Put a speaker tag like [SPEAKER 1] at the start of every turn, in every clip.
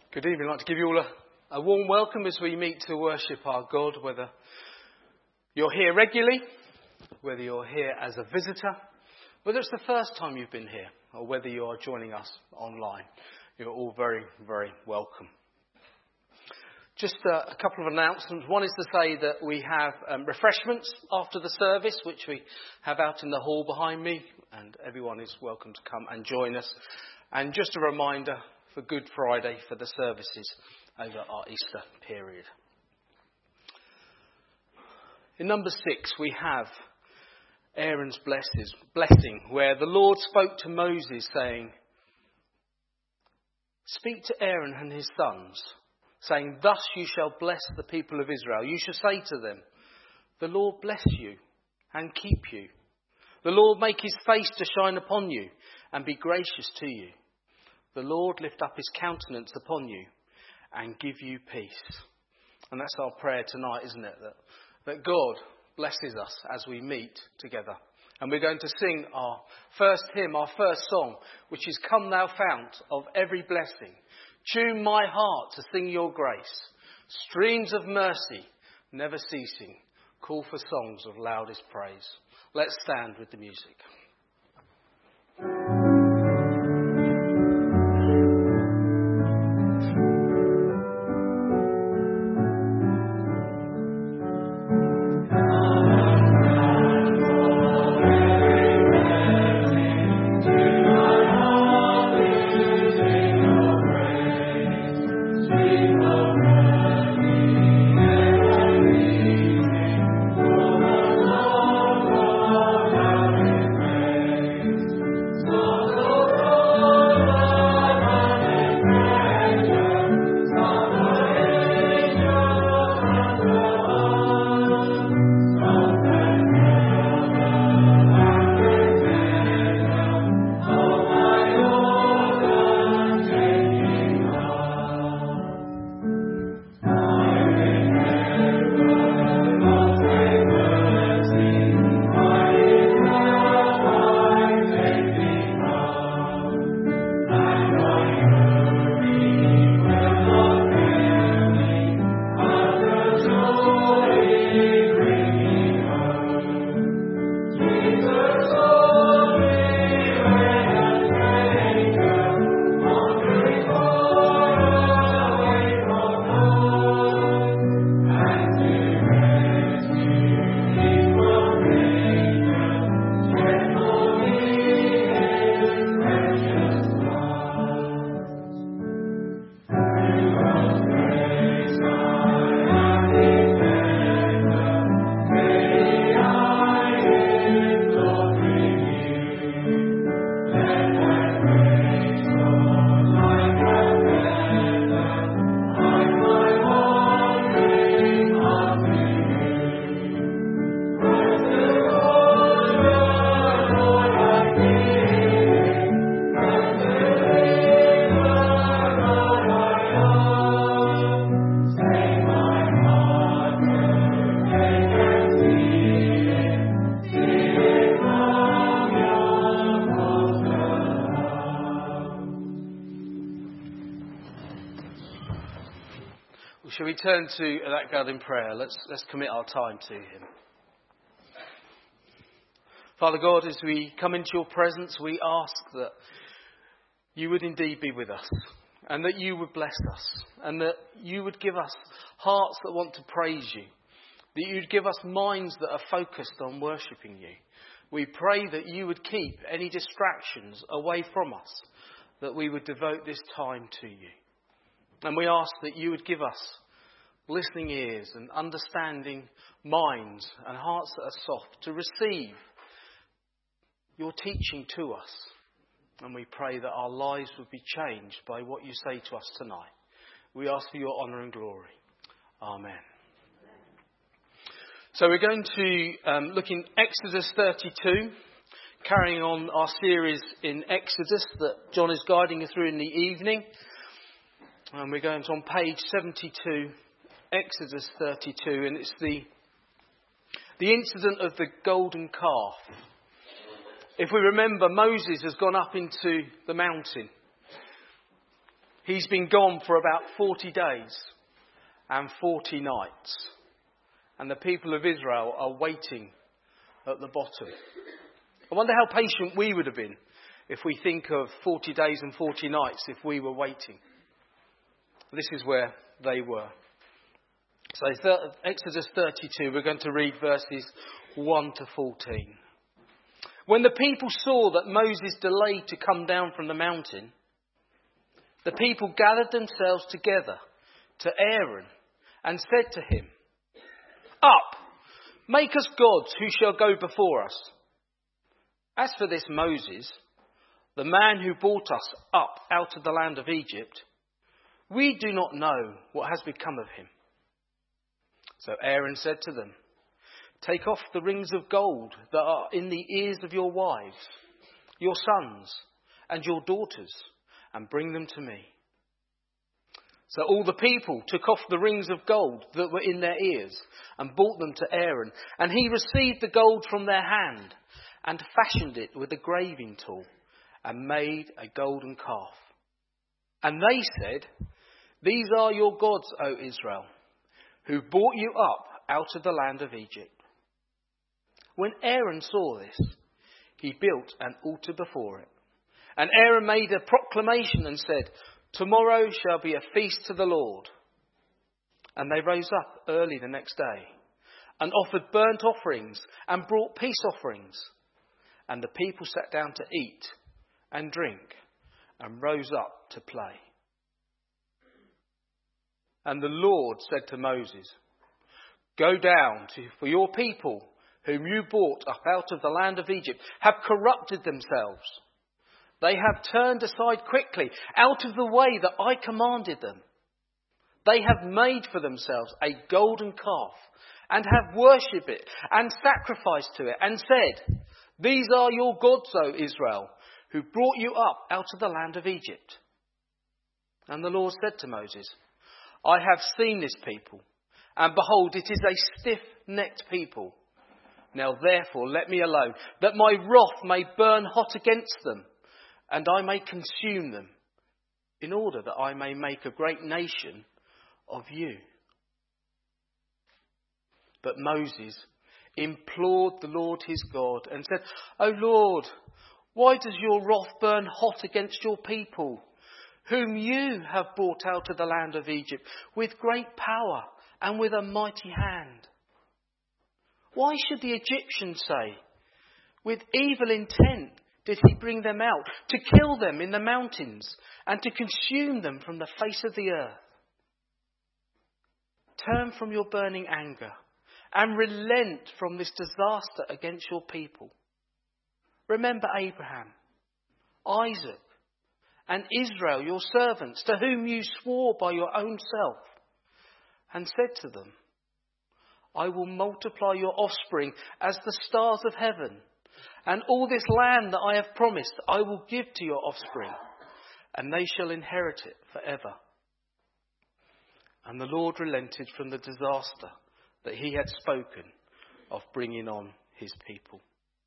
[SPEAKER 1] Good evening. I'd like to give you all a warm welcome as we meet to worship our God, whether you're here regularly, whether you're here as a visitor, whether it's the first time you've been here, or whether you are joining us online. You're all very, very welcome. Just a couple of announcements. One is to say that we have refreshments after the service, which we have out in the hall behind me, and everyone is welcome to come and join us. And just a reminder for Good Friday for the services over our Easter period. In number 6, we have Aaron's blessing, where the Lord spoke to Moses saying, "Speak to Aaron and his sons, saying, thus you shall bless the people of Israel. You shall say to them, the Lord bless you and keep you. The Lord make his face to shine upon you and be gracious to you. The Lord lift up his countenance upon you and give you peace." And that's our prayer tonight, isn't it? That God blesses us as we meet together. And we're going to sing our first hymn, our first song, which is "Come Thou Fount of Every Blessing. Tune my heart to sing your grace. Streams of mercy, never ceasing, call for songs of loudest praise." Let's stand with the music. Shall we turn to that God in prayer? Let's commit our time to him. Father God, as we come into your presence, we ask that you would indeed be with us, and that you would bless us, and that you would give us hearts that want to praise you, that you'd give us minds that are focused on worshipping you. We pray that you would keep any distractions away from us, that we would devote this time to you. And we ask that you would give us listening ears and understanding minds and hearts that are soft to receive your teaching to us. And we pray that our lives would be changed by what you say to us tonight. We ask for your honour and glory. Amen. So we're going to look in Exodus 32, carrying on our series in Exodus that John is guiding us through in the evening. And we're going to on page 72, Exodus 32, and it's the incident of the golden calf. If we remember, Moses has gone up into the mountain. He's been gone for about 40 days and 40 nights. And the people of Israel are waiting at the bottom. I wonder how patient we would have been if we think of 40 days and 40 nights if we were waiting. This is where they were. So Exodus 32, we're going to read verses 1 to 14. When the people saw that Moses delayed to come down from the mountain, the people gathered themselves together to Aaron and said to him, "Up, make us gods who shall go before us. As for this Moses, the man who brought us up out of the land of Egypt, we do not know what has become of him." So Aaron said to them, "Take off the rings of gold that are in the ears of your wives, your sons and your daughters, and bring them to me." So all the people took off the rings of gold that were in their ears and brought them to Aaron. And he received the gold from their hand and fashioned it with a graving tool and made a golden calf. And they said, "These are your gods, O Israel, who brought you up out of the land of Egypt." When Aaron saw this, he built an altar before it. And Aaron made a proclamation and said, "Tomorrow shall be a feast to the Lord." And they rose up early the next day and offered burnt offerings and brought peace offerings. And the people sat down to eat and drink and rose up to play. And the Lord said to Moses, "Go down, for your people, whom you brought up out of the land of Egypt, have corrupted themselves. They have turned aside quickly out of the way that I commanded them. They have made for themselves a golden calf and have worshipped it and sacrificed to it and said, 'These are your gods, O Israel, who brought you up out of the land of Egypt.' And the Lord said to Moses, 'I have seen this people, and behold, it is a stiff-necked people. Now therefore let me alone, that my wrath may burn hot against them, and I may consume them, in order that I may make a great nation of you.' But Moses implored the Lord his God and said, 'O Lord, why does your wrath burn hot against your people, whom you have brought out of the land of Egypt with great power and with a mighty hand? Why should the Egyptians say, with evil intent did he bring them out, to kill them in the mountains and to consume them from the face of the earth? Turn from your burning anger and relent from this disaster against your people. Remember Abraham, Isaac, and Israel, your servants, to whom you swore by your own self, and said to them, I will multiply your offspring as the stars of heaven, and all this land that I have promised I will give to your offspring, and they shall inherit it forever.' And the Lord relented from the disaster that he had spoken of bringing on his people."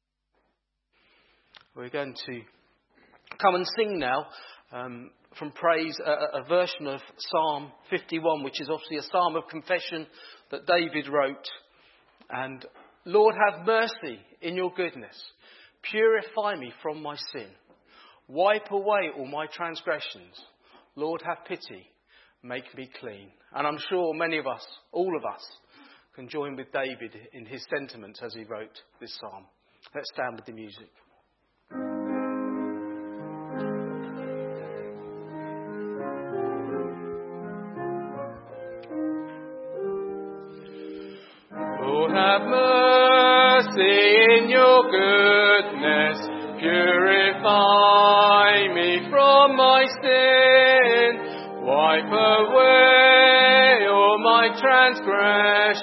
[SPEAKER 1] We're going to come and sing now from praise a version of Psalm 51, which is obviously a psalm of confession that David wrote. And Lord, have mercy in your goodness. Purify me from my sin. Wipe away all my transgressions. Lord, have pity. Make me clean. And I'm sure many of us, all of us, can join with David in his sentiments as he wrote this psalm. Let's stand with the music. Lord, have mercy in your goodness. Purify me from my sin. Wipe away all my transgressions.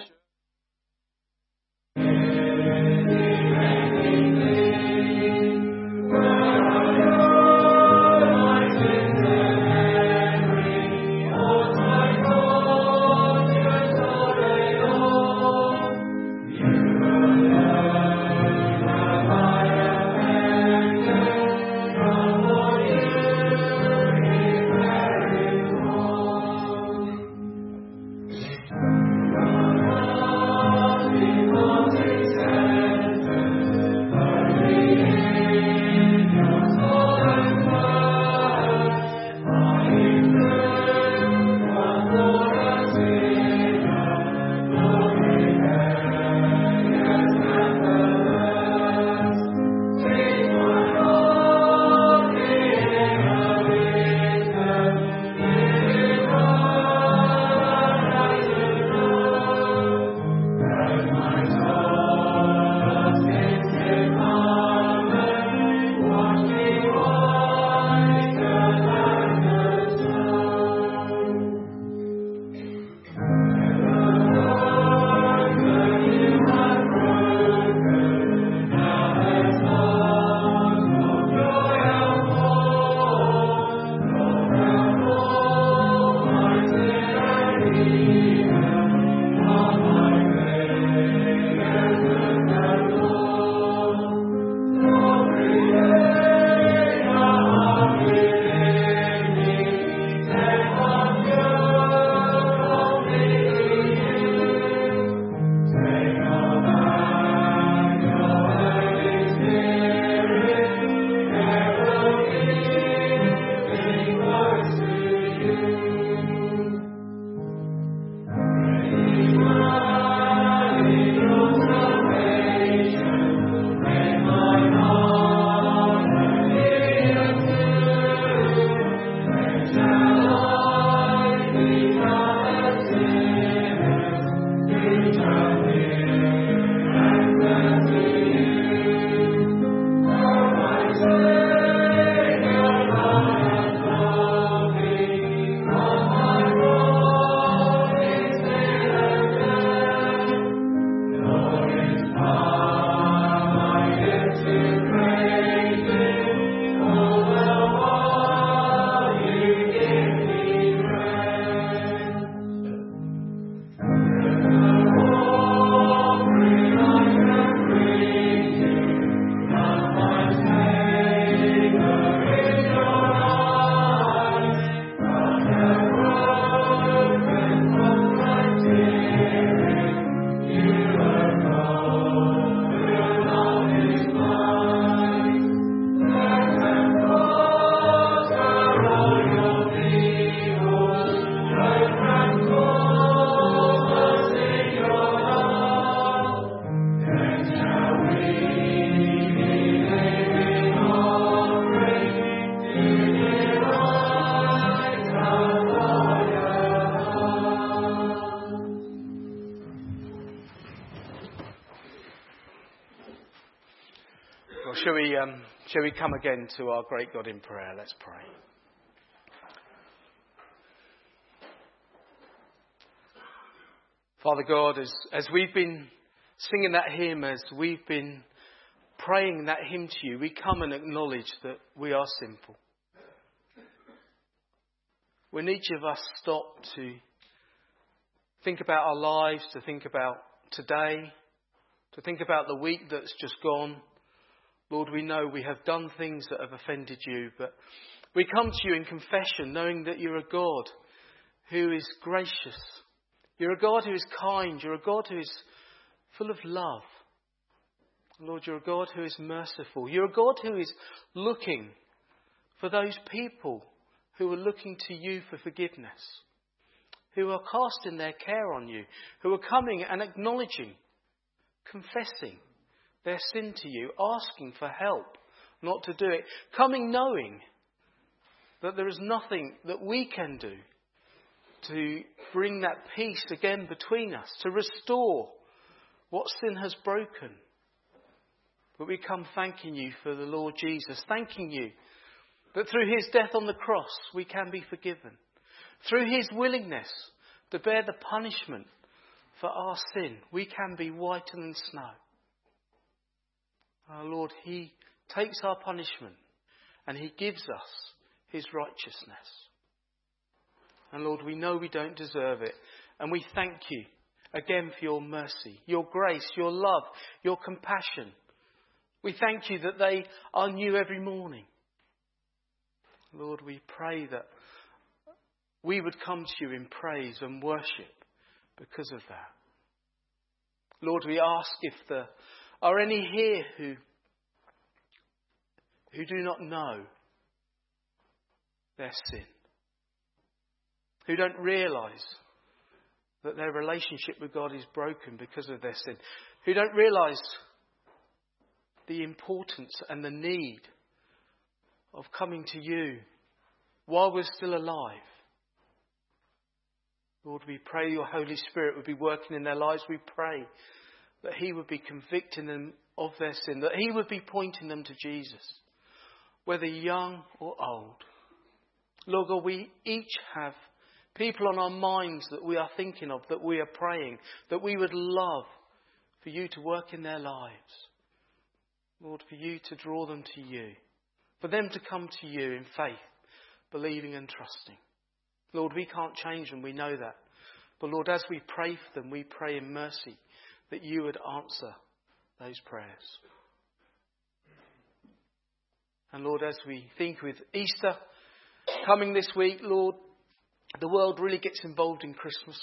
[SPEAKER 1] shall we come again to our great God in prayer? Let's pray. Father God, as we've been singing that hymn, as we've been praying that hymn to you, we come and acknowledge that we are sinful. When each of us stop to think about our lives, to think about today, to think about the week that's just gone, Lord, we know we have done things that have offended you, but we come to you in confession, knowing that you're a God who is gracious. You're a God who is kind. You're a God who is full of love. Lord, you're a God who is merciful. You're a God who is looking for those people who are looking to you for forgiveness, who are casting their care on you, who are coming and acknowledging, confessing their sin to you, asking for help not to do it, coming knowing that there is nothing that we can do to bring that peace again between us, to restore what sin has broken. But we come thanking you for the Lord Jesus, thanking you that through his death on the cross we can be forgiven. Through his willingness to bear the punishment for our sin, we can be whiter than snow. Our Lord, he takes our punishment and he gives us his righteousness. And Lord, we know we don't deserve it. And we thank you again for your mercy, your grace, your love, your compassion. We thank you that they are new every morning. Lord, we pray that we would come to you in praise and worship because of that. Lord, we ask if there are any here who do not know their sin, who don't realise that their relationship with God is broken because of their sin, who don't realise the importance and the need of coming to you while we're still alive. Lord, we pray your Holy Spirit would be working in their lives. We pray that he would be convicting them of their sin, that he would be pointing them to Jesus, whether young or old. Lord God, we each have people on our minds that we are thinking of, that we are praying, that we would love for you to work in their lives. Lord, for you to draw them to you, for them to come to you in faith, believing and trusting. Lord, we can't change them, we know that. But Lord, as we pray for them, we pray in mercy that you would answer those prayers. And Lord, as we think with Easter coming this week, Lord, the world really gets involved in Christmas.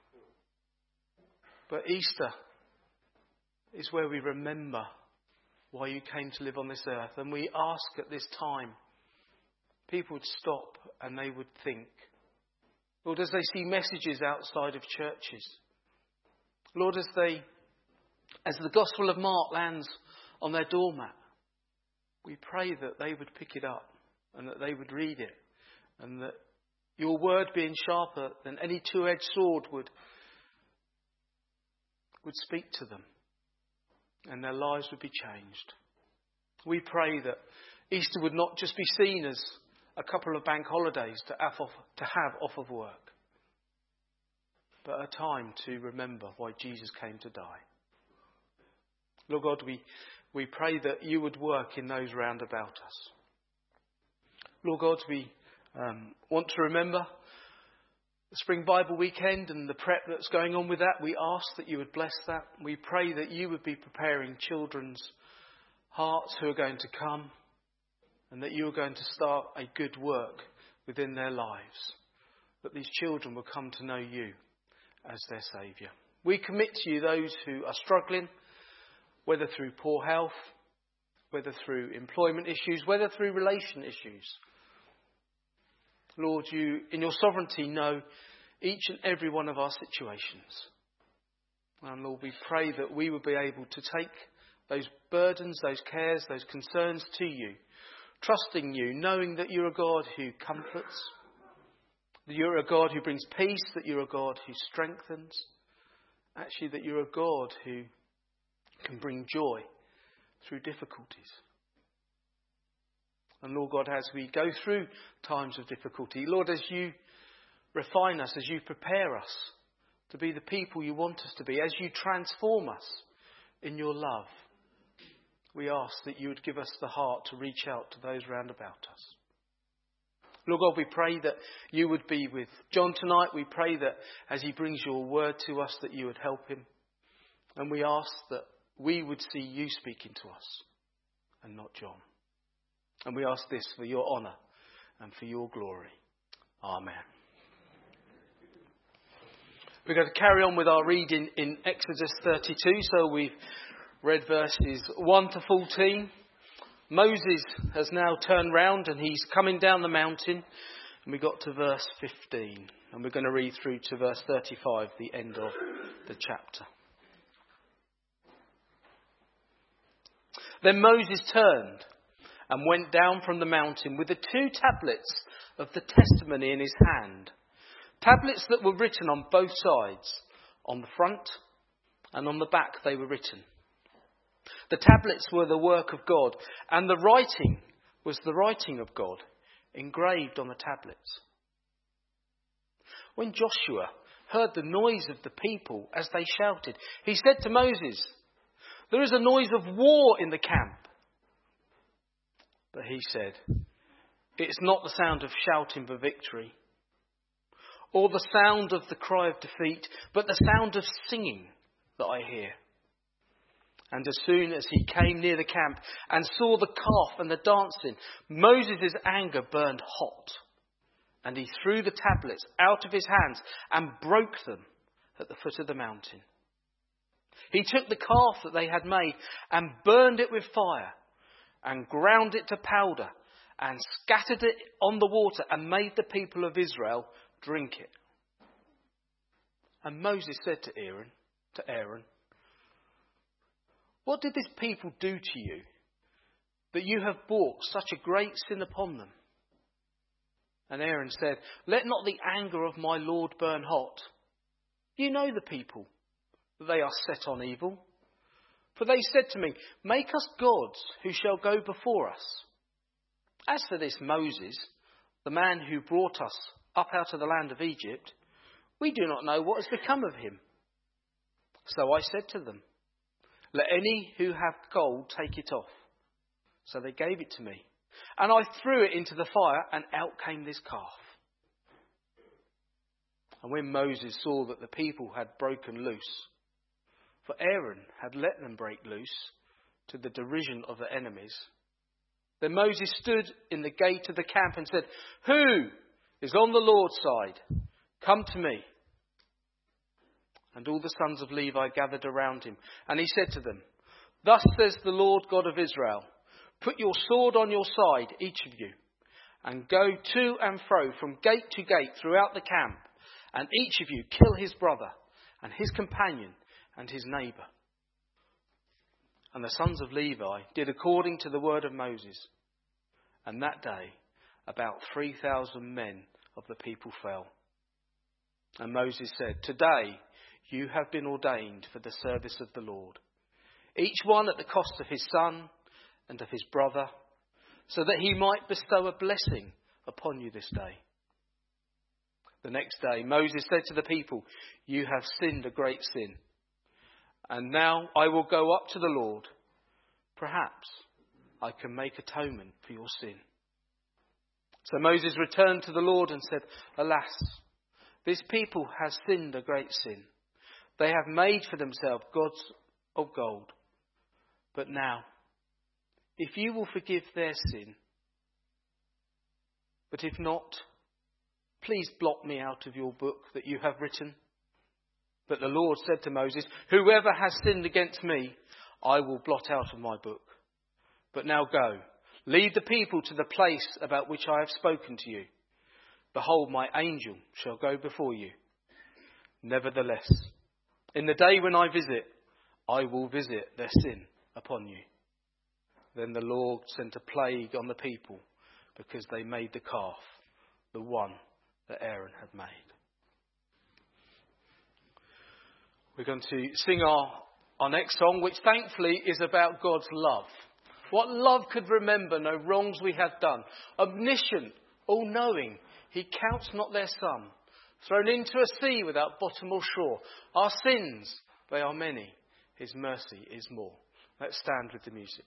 [SPEAKER 1] But Easter is where we remember why you came to live on this earth. And we ask at this time, people would stop and they would think. Lord, as they see messages outside of churches. Lord, as the Gospel of Mark lands on their doormat, we pray that they would pick it up and that they would read it. And that your word, being sharper than any two-edged sword, would speak to them. And their lives would be changed. We pray that Easter would not just be seen as a couple of bank holidays to have off of work, but a time to remember why Jesus came to die. Lord God, we pray that you would work in those round about us. Lord God, we want to remember the Spring Bible Weekend and the prep that's going on with that. We ask that you would bless that. We pray that you would be preparing children's hearts who are going to come, and that you are going to start a good work within their lives, that these children will come to know you as their Saviour. We commit to you those who are struggling, whether through poor health, whether through employment issues, whether through relation issues. Lord, you, in your sovereignty, know each and every one of our situations. And Lord, we pray that we will be able to take those burdens, those cares, those concerns to you, trusting you, knowing that you're a God who comforts, that you're a God who brings peace, that you're a God who strengthens, actually that you're a God who can bring joy through difficulties. And Lord God, as we go through times of difficulty, Lord, as you refine us, as you prepare us to be the people you want us to be, as you transform us in your love, we ask that you would give us the heart to reach out to those round about us. Lord God, we pray that you would be with John tonight. We pray that as he brings your word to us, that you would help him. And we ask that we would see you speaking to us and not John. And we ask this for your honour and for your glory. Amen. We're going to carry on with our reading in Exodus 32. So we've read verses 1 to 14. Moses has now turned round and he's coming down the mountain. And we got to verse 15. And we're going to read through to verse 35, the end of the chapter. Then Moses turned and went down from the mountain with the 2 tablets of the testimony in his hand. Tablets that were written on both sides. On the front and on the back they were written. The tablets were the work of God, and the writing was the writing of God, engraved on the tablets. When Joshua heard the noise of the people as they shouted, he said to Moses, "There is a noise of war in the camp." But he said, "It's not the sound of shouting for victory, or the sound of the cry of defeat, but the sound of singing that I hear." And as soon as he came near the camp and saw the calf and the dancing, Moses' anger burned hot. And he threw the tablets out of his hands and broke them at the foot of the mountain. He took the calf that they had made and burned it with fire and ground it to powder and scattered it on the water and made the people of Israel drink it. And Moses said to Aaron, "What did this people do to you, that you have brought such a great sin upon them?" And Aaron said, "Let not the anger of my Lord burn hot. You know the people, that they are set on evil. For they said to me, 'Make us gods who shall go before us.' As for this Moses, the man who brought us up out of the land of Egypt, we do not know what has become of him." So I said to them, 'Let any who have gold take it off.' So they gave it to me. And I threw it into the fire, and out came this calf. And when Moses saw that the people had broken loose, for Aaron had let them break loose to the derision of the enemies, then Moses stood in the gate of the camp and said, 'Who is on the Lord's side? Come to me.' And all the sons of Levi gathered around him. And he said to them, 'Thus says the Lord God of Israel, put your sword on your side, each of you, and go to and fro from gate to gate throughout the camp, and each of you kill his brother and his companion and his neighbour.' And the sons of Levi did according to the word of Moses. And that day about 3,000 men of the people fell. And Moses said, 'Today you have been ordained for the service of the Lord, each one at the cost of his son and of his brother, so that he might bestow a blessing upon you this day.' The next day Moses said to the people, 'You have sinned a great sin. And now I will go up to the Lord. Perhaps I can make atonement for your sin.' So Moses returned to the Lord and said, 'Alas, this people has sinned a great sin. They have made for themselves gods of gold. But now, if you will forgive their sin, but if not, please blot me out of your book that you have written.' But the Lord said to Moses, 'Whoever has sinned against me, I will blot out of my book. But now go, lead the people to the place about which I have spoken to you. Behold, my angel shall go before you. Nevertheless, in the day when I visit, I will visit their sin upon you.' Then the Lord sent a plague on the people because they made the calf, the one that Aaron had made." We're going to sing our next song, which thankfully is about God's love. What love could remember no wrongs we have done. Omniscient, all-knowing, he counts not their sum. Thrown into a sea without bottom or shore. Our sins, they are many. His mercy is more. Let's stand with the music.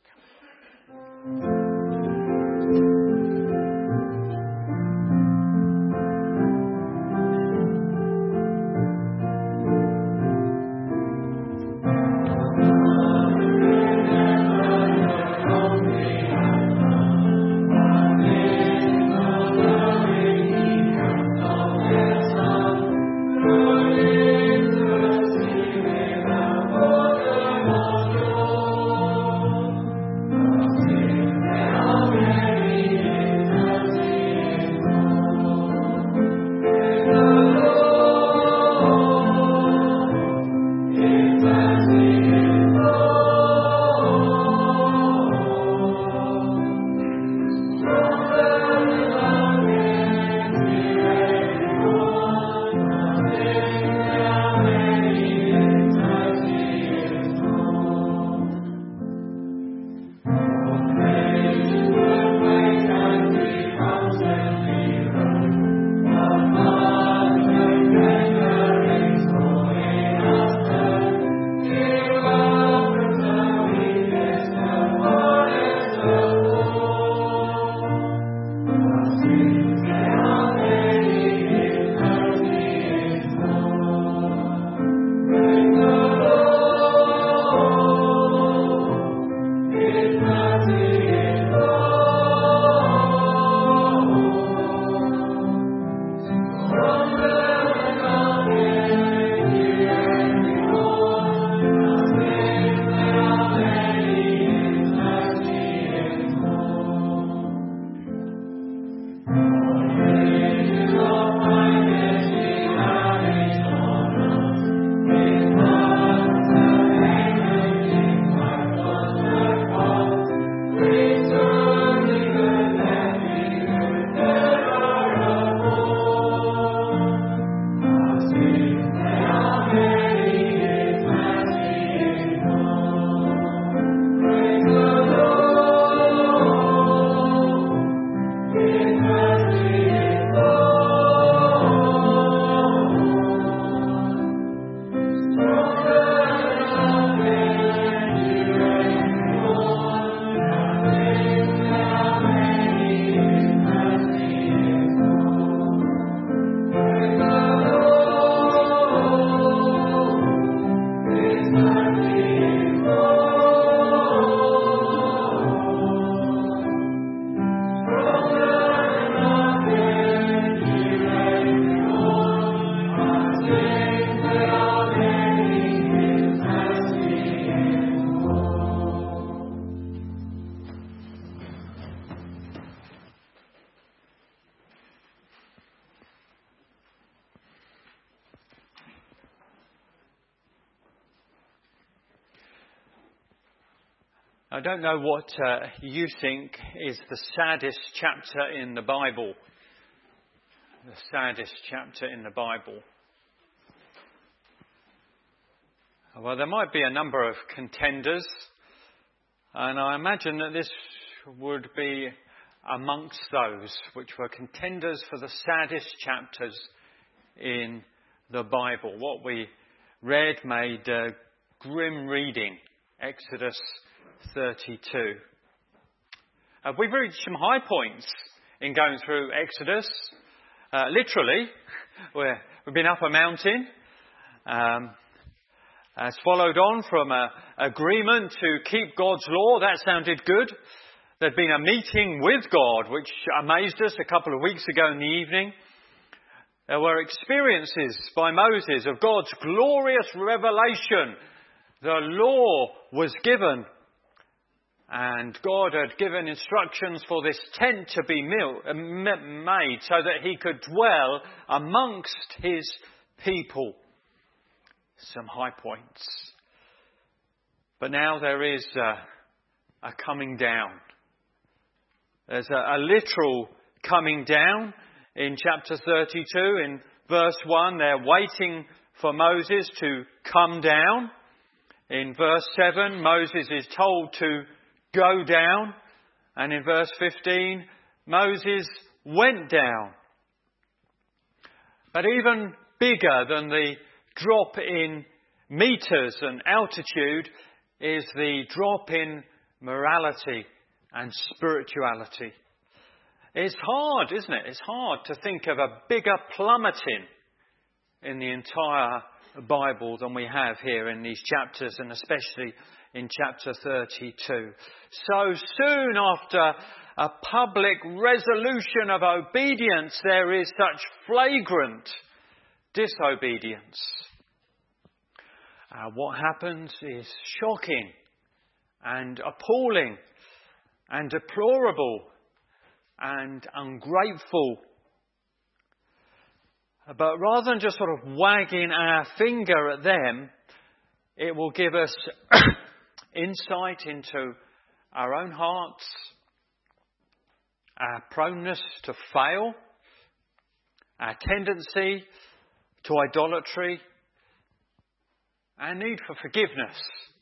[SPEAKER 2] I don't know what you think is the saddest chapter in the Bible. The saddest chapter in the Bible. Well, there might be a number of contenders, and I imagine that this would be amongst those which were contenders for the saddest chapters in the Bible. What we read made grim reading, Exodus 32. We've reached some high points in going through Exodus. Literally, we've been up a mountain. As followed on from an agreement to keep God's law. That sounded good. There'd been a meeting with God, which amazed us a couple of weeks ago in the evening. There were experiences by Moses of God's glorious revelation. The law was given. And God had given instructions for this tent to be made so that he could dwell amongst his people. Some high points. But now there is a coming down. There's a literal coming down in chapter 32. In verse 1, they're waiting for Moses to come down. In verse 7, Moses is told to go down. And in verse 15, Moses went down. But even bigger than the drop in meters and altitude is the drop in morality and spirituality. It's hard, isn't it? It's hard to think of a bigger plummeting in the entire Bible than we have here in these chapters, and especially in chapter 32. So soon after a public resolution of obedience, there is such flagrant disobedience. What happens is shocking and appalling and deplorable and ungrateful. But rather than just sort of wagging our finger at them, it will give us insight into our own hearts, our proneness to fail, our tendency to idolatry, our need for forgiveness.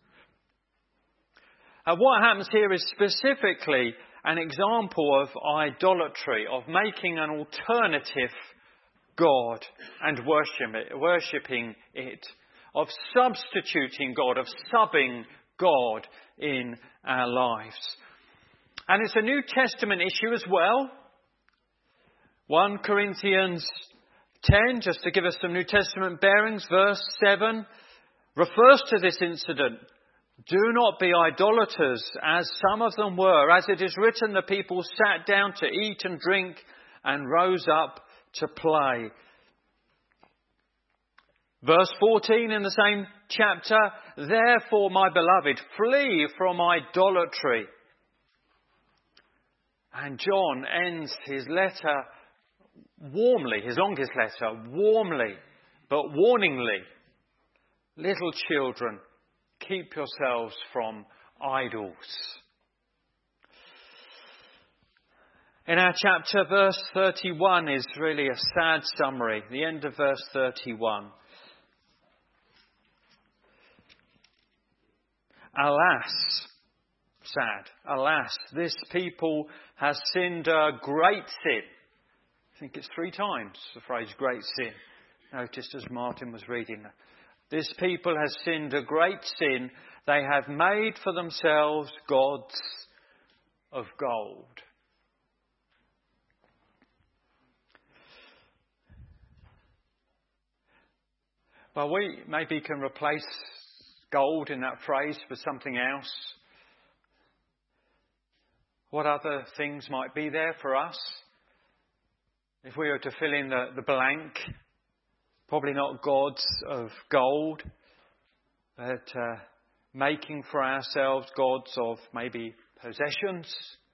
[SPEAKER 2] What happens here is specifically an example of idolatry, of making an alternative God and worshipping it, of substituting God, of subbing God in our lives. And it's a New Testament issue as well. 1 Corinthians 10, just to give us some New Testament bearings, verse 7, refers to this incident. Do not be idolaters, as some of them were. As it is written, the people sat down to eat and drink and rose up to play. Verse 14 in the same chapter, therefore, my beloved, flee from idolatry. And John ends his letter warmly, his longest letter, warmly, but warningly. Little children, keep yourselves from idols. In our chapter, verse 31 is really a sad summary. The end of verse 31. Alas, sad, alas, this people has sinned a great sin. I think it's 3 times the phrase great sin. Noticed as Martin was reading that. This people has sinned a great sin. They have made for themselves gods of gold. Well, we maybe can replace gold in that phrase with something else. What other things might be there for us? If we were to fill in the blank, probably not gods of gold, but making for ourselves gods of maybe possessions,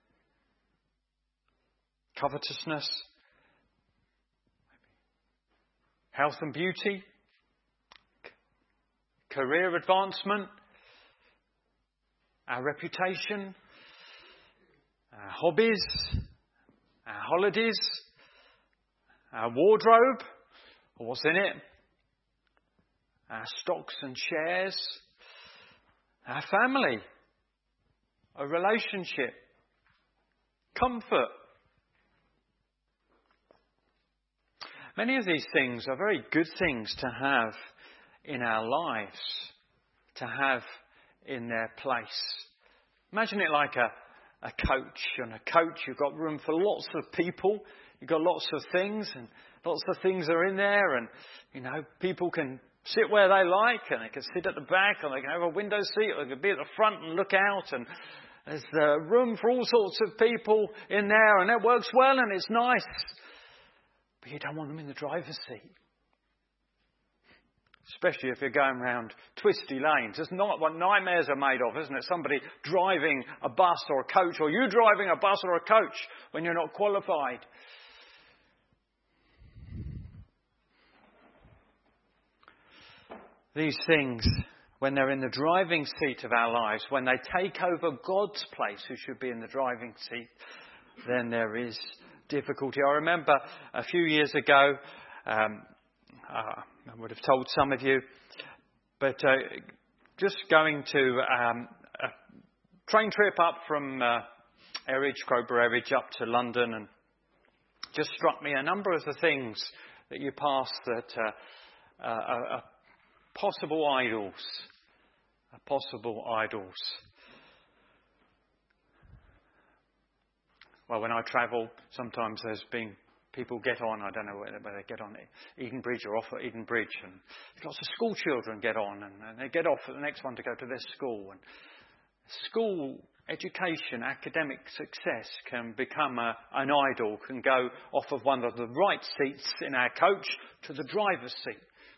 [SPEAKER 2] covetousness, health and beauty, career advancement, our reputation, our hobbies, our holidays, our wardrobe, or what's in it, our stocks and shares, our family, a relationship, comfort. Many of these things are very good things to have in our lives, to have in their place. Imagine it like a coach. On a coach, you've got room for lots of people. You've got lots of things, and lots of things are in there. And, people can sit where they like, and they can sit at the back, and they can have a window seat, or they can be at the front and look out. And there's room for all sorts of people in there, and it works well, and it's nice. But you don't want them in the driver's seat. Especially if you're going around twisty lanes. It's not what nightmares are made of, isn't it? Somebody driving a bus or a coach, or you driving a bus or a coach when you're not qualified. These things, when they're in the driving seat of our lives, when they take over God's place, who should be in the driving seat, then there is difficulty. I remember a few years ago, I would have told some of you, but just going to a train trip up from Crowborough Eridge up to London, and just struck me a number of the things that you pass that are possible idols. Possible idols. Well, when I travel, sometimes there's been people get on, I don't know whether they get on Eden Bridge or off at Eden Bridge, and lots of school children get on, and they get off at the next one to go to their school. And school education, academic success can become an idol, can go off of one of the right seats in our coach to the driver's seat.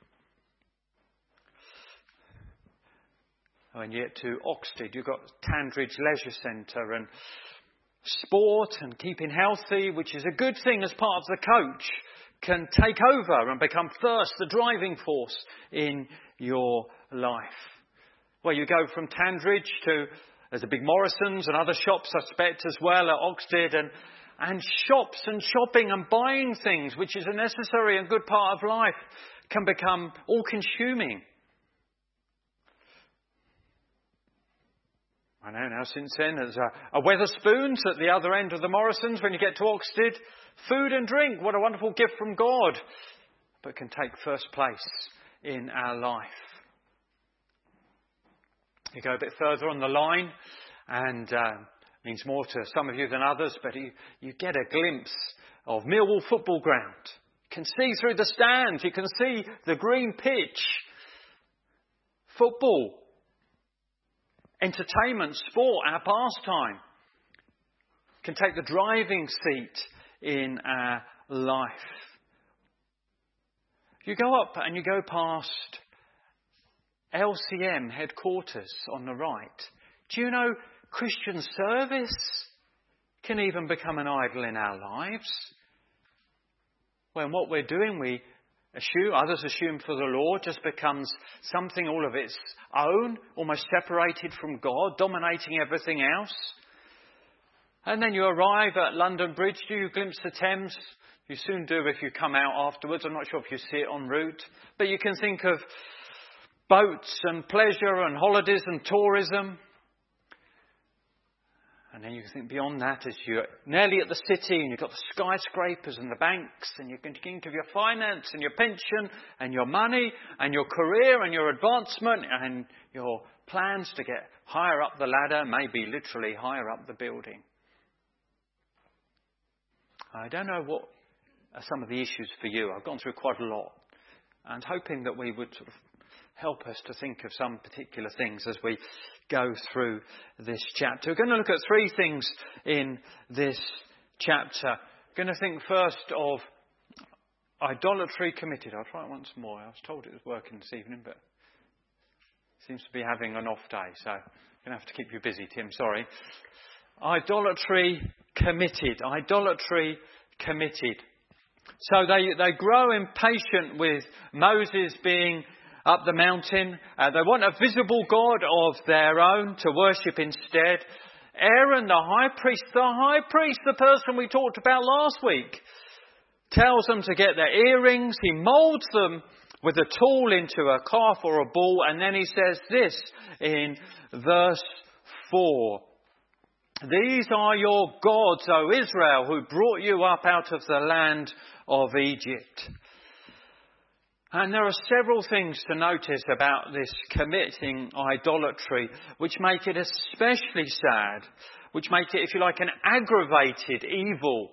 [SPEAKER 2] When you get to Oxted, you've got Tandridge Leisure Centre, and sport and keeping healthy, which is a good thing as part of the coach, can take over and become first the driving force in your life. Well, you go from Tandridge to, there's a big Morrison's and other shops, I suspect, as well at Oxted, and shops and shopping and buying things, which is a necessary and good part of life, can become all-consuming. I know now since then there's a Wetherspoons at the other end of the Morrison's when you get to Oxted. Food and drink, what a wonderful gift from God, but can take first place in our life. You go a bit further on the line, and means more to some of you than others, but you get a glimpse of Millwall football ground. You can see through the stands, you can see the green pitch. Football. Entertainment, sport, our pastime can take the driving seat in our life. You go up and you go past LCM headquarters on the right. Do you know Christian service can even become an idol in our lives? When what we're doing, others assume for the Lord, just becomes something all of its own, almost separated from God, dominating everything else. And then you arrive at London Bridge. Do you glimpse the Thames? You soon do if you come out afterwards. I'm not sure if you see it en route. But you can think of boats and pleasure and holidays and tourism. And then you can think beyond that as you're nearly at the city and you've got the skyscrapers and the banks, and you can think of your finance and your pension and your money and your career and your advancement and your plans to get higher up the ladder, maybe literally higher up the building. I don't know what are some of the issues for you. I've gone through quite a lot, and hoping that we would sort of help us to think of some particular things as we go through this chapter. We're going to look at three things in this chapter. We're going to think first of idolatry committed. I'll try it once more. I was told it was working this evening, but it seems to be having an off day, so I'm going to have to keep you busy, Tim. Sorry. Idolatry committed. Idolatry committed. So they grow impatient with Moses being up the mountain. They want a visible God of their own to worship instead. Aaron, the high priest, the person we talked about last week, tells them to get their earrings. He moulds them with a tool into a calf or a bull. And then he says this in verse 4. These are your gods, O Israel, who brought you up out of the land of Egypt. And there are several things to notice about this committing idolatry, which make it especially sad, which make it, if you like, an aggravated evil,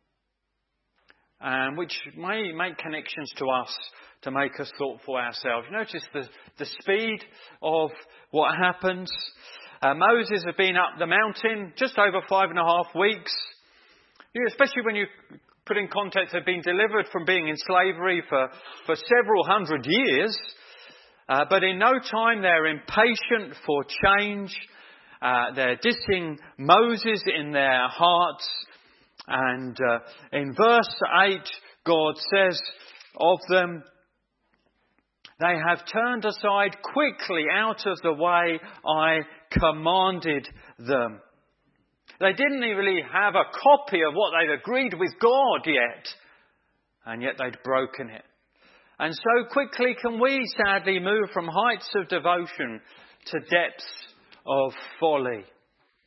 [SPEAKER 2] and which may make connections to us to make us thoughtful ourselves. You notice the speed of what happens. Moses has been up the mountain just over 5.5 weeks, especially when you put in context they've been delivered from being in slavery for several hundred years. But in no time they're impatient for change. They're dissing Moses in their hearts. And in verse 8, God says of them, they have turned aside quickly out of the way I commanded them. They didn't really have a copy of what they'd agreed with God yet, and yet they'd broken it. And so quickly can we sadly move from heights of devotion to depths of folly.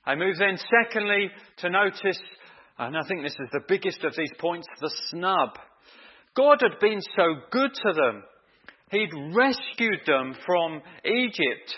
[SPEAKER 2] I move then secondly to notice, and I think this is the biggest of these points, the snub. God had been so good to them. He'd rescued them from Egypt.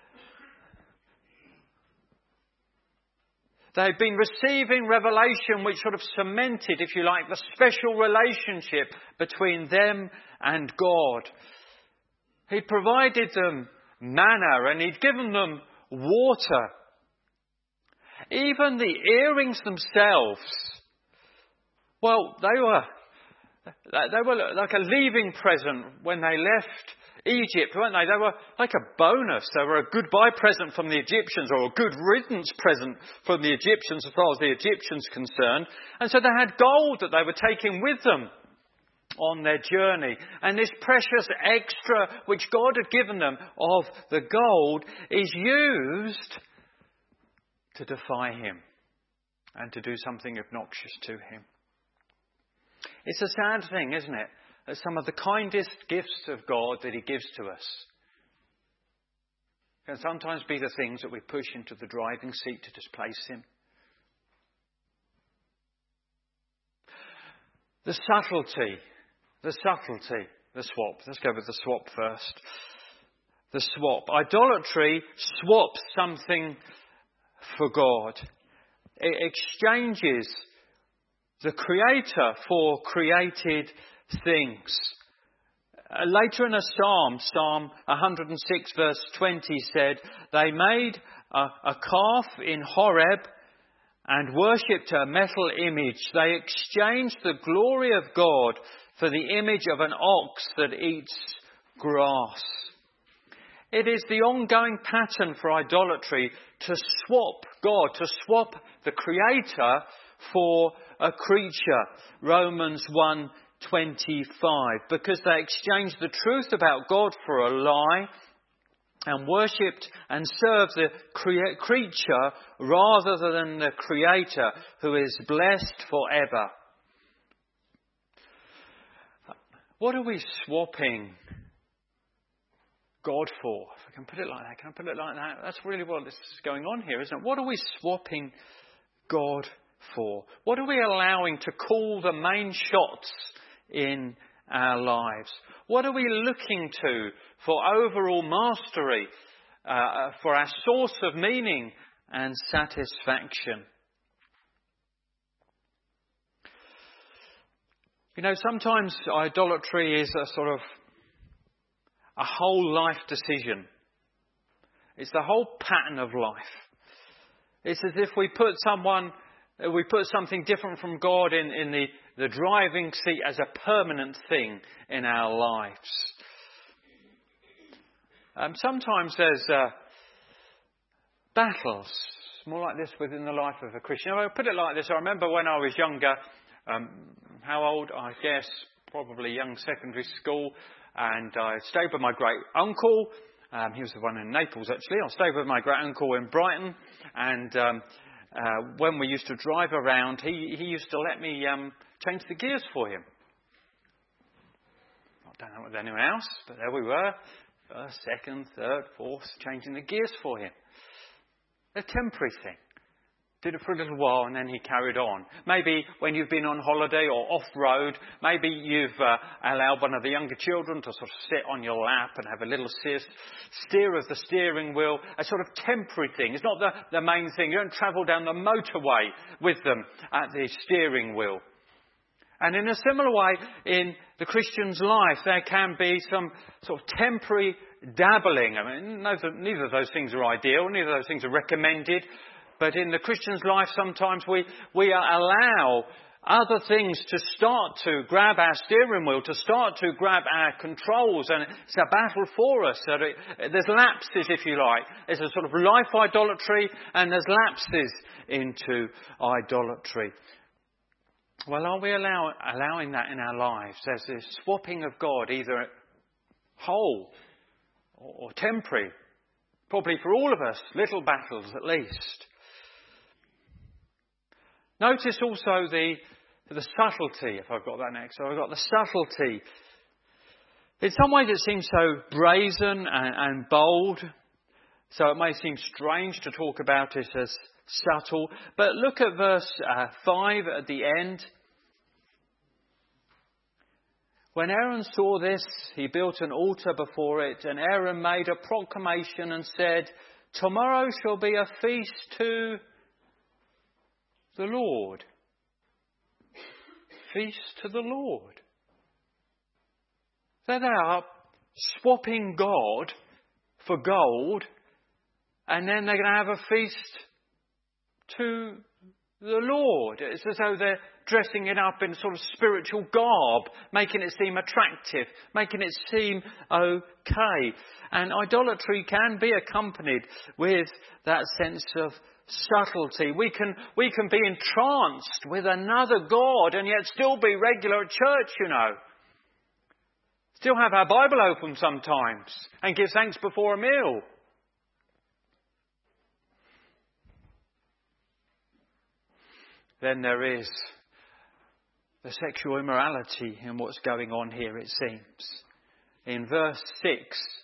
[SPEAKER 2] They had been receiving revelation which sort of cemented, if you like, the special relationship between them and God. He'd provided them manna and He'd given them water. Even the earrings themselves, well, they were like a leaving present when they left Egypt, weren't they? They were like a bonus. They were a goodbye present from the Egyptians, or a good riddance present from the Egyptians as far as the Egyptians concerned. And so they had gold that they were taking with them on their journey. And this precious extra which God had given them of the gold is used to defy Him and to do something obnoxious to Him. It's a sad thing, isn't it? That some of the kindest gifts of God that He gives to us can sometimes be the things that we push into the driving seat to displace Him. The subtlety, the swap. Let's go with the swap first. The swap. Idolatry swaps something for God. It exchanges the Creator for created things. Later in a psalm, Psalm 106 verse 20 said, they made a calf in Horeb and worshipped a metal image. They exchanged the glory of God for the image of an ox that eats grass. It is the ongoing pattern for idolatry to swap God, to swap the Creator for a creature. Romans 1:25, because they exchanged the truth about God for a lie and worshipped and served the creature rather than the Creator, who is blessed forever. What are we swapping God for? If I can put it like that, can I put it like that? That's really what is going on here, isn't it? What are we swapping God for? What are we allowing to call the main shots in our lives? What are we looking to for overall mastery, for our source of meaning and satisfaction? You know, sometimes idolatry is a sort of a whole life decision. It's the whole pattern of life. It's as if we put something different from God in the driving seat as a permanent thing in our lives. Sometimes there's battles, more like this within the life of a Christian. I'll put it like this. I remember when I was younger, how old? I guess probably young secondary school, and I stayed with my great uncle. He was the one in Naples, actually. I stayed with my great uncle in Brighton, and when we used to drive around, he used to let me change the gears for him. Not done that with anyone else, but there we were. First, second, third, fourth, changing the gears for him. A temporary thing. Did it for a little while and then he carried on. Maybe when you've been on holiday or off-road, maybe you've allowed one of the younger children to sort of sit on your lap and have a little steer of the steering wheel. A sort of temporary thing. It's not the main thing. You don't travel down the motorway with them at the steering wheel. And in a similar way, in the Christian's life, there can be some sort of temporary dabbling. I mean, neither of those things are ideal. Neither of those things are recommended. But in the Christian's life, sometimes we allow other things to start to grab our steering wheel, to start to grab our controls. And it's a battle for us. So there's lapses, if you like. There's a sort of life idolatry and there's lapses into idolatry. Well, are we allowing that in our lives? There's this swapping of God, either whole or temporary. Probably for all of us, little battles at least. Notice also the subtlety, if I've got that next. So I've got the subtlety. In some ways it seems so brazen and bold. So it may seem strange to talk about it as subtle. But look at verse 5 at the end. When Aaron saw this, he built an altar before it, and Aaron made a proclamation and said, "Tomorrow shall be a feast to the Lord." Feast to the Lord. There they are, swapping God for gold, and then they're going to have a feast to the Lord. It's as though they're dressing it up in sort of spiritual garb, making it seem attractive, making it seem okay. And idolatry can be accompanied with that sense of subtlety. We can be entranced with another God and yet still be regular at church, you know. Still have our Bible open sometimes and give thanks before a meal. Then there is the sexual immorality in what's going on here, it seems. In verse 6,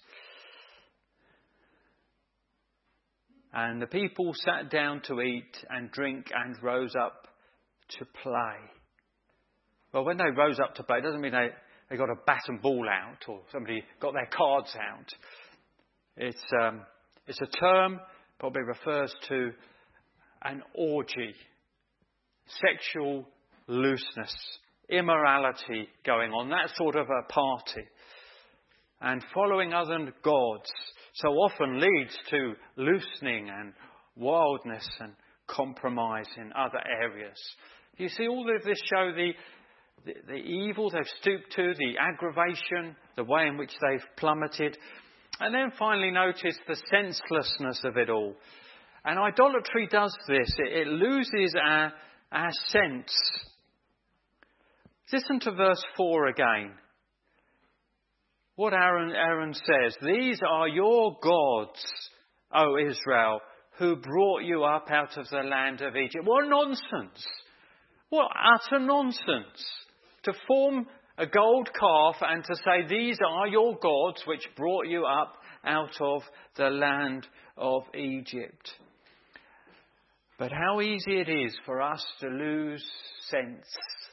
[SPEAKER 2] and the people sat down to eat and drink and rose up to play. Well, when they rose up to play, it doesn't mean they got a bat and ball out or somebody got their cards out. It's a term probably refers to an orgy, sexual looseness, immorality going on, that sort of a party. And following other gods so often leads to loosening and wildness and compromise in other areas. You see, all of this show the evil they've stooped to, the aggravation, the way in which they've plummeted. And then finally notice the senselessness of it all. And idolatry does this. It loses our sense. Listen to verse 4 again. What Aaron says, "These are your gods, O Israel, who brought you up out of the land of Egypt." What nonsense! What utter nonsense! To form a gold calf and to say, "These are your gods which brought you up out of the land of Egypt." But how easy it is for us to lose sense